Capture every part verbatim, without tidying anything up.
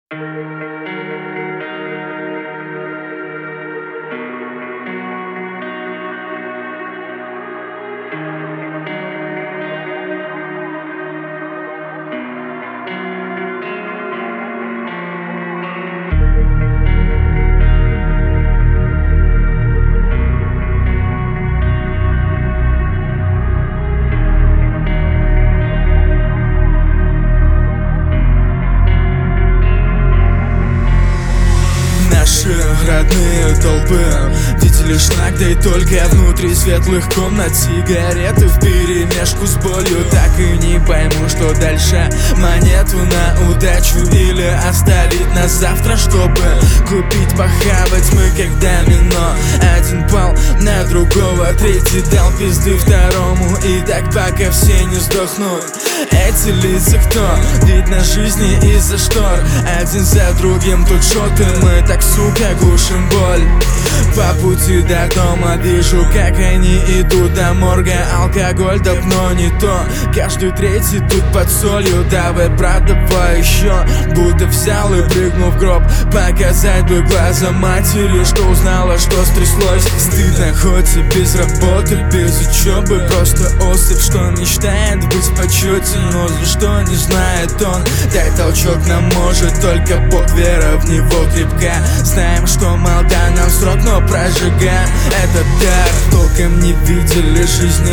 Родные толпы видели шаг, да и только внутри светлых комнат сигареты вперемешку с болью. Так и не пойму, что дальше: монету на удачу или оставить на завтра, чтобы купить, похавать мы как домино. Один пал на другого, третий дал пизды второму, и так пока все не сдохнут. Эти лица кто? Видно жизни из-за штор. Один за другим тут шоты, мы так, сука, глушим боль. По пути до дома вижу, как они идут до морга. Алкоголь, да но не то. Каждый третий тут под солью. Давай, брат, давай еще. Будто взял и прыгнул в гроб. Показать бы глаза матери, что узнала, что стряслось. Стыдно, хоть и без работы, без учебы. Просто особь, что мечтает быть в почете, но за что не знает он. Дай толчок нам может только Бог, вера в него крепка. Знаем, что молода нам срок, но прожигаем этот дар. Толком не видели жизни,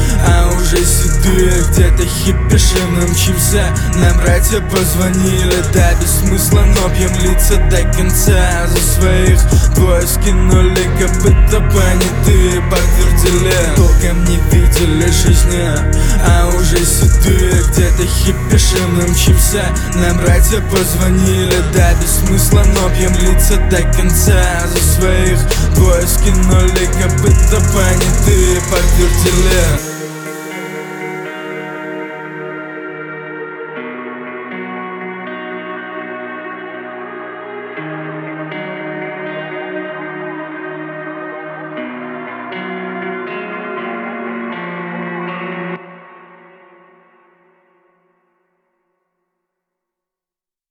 а уже седые где-то хиппишем мы мчимся. Нам братья позвонили, да без смысла, но пьем лица до конца. За своих двое скинули копыта, понятые подтвердили. Толком не видели жизни, а уже седые где-то хиппишем мы мчимся. Нам братья позвонили, да без смысла, но пьем лица до конца. За своих двое скинули копыта, понятые подтвердили.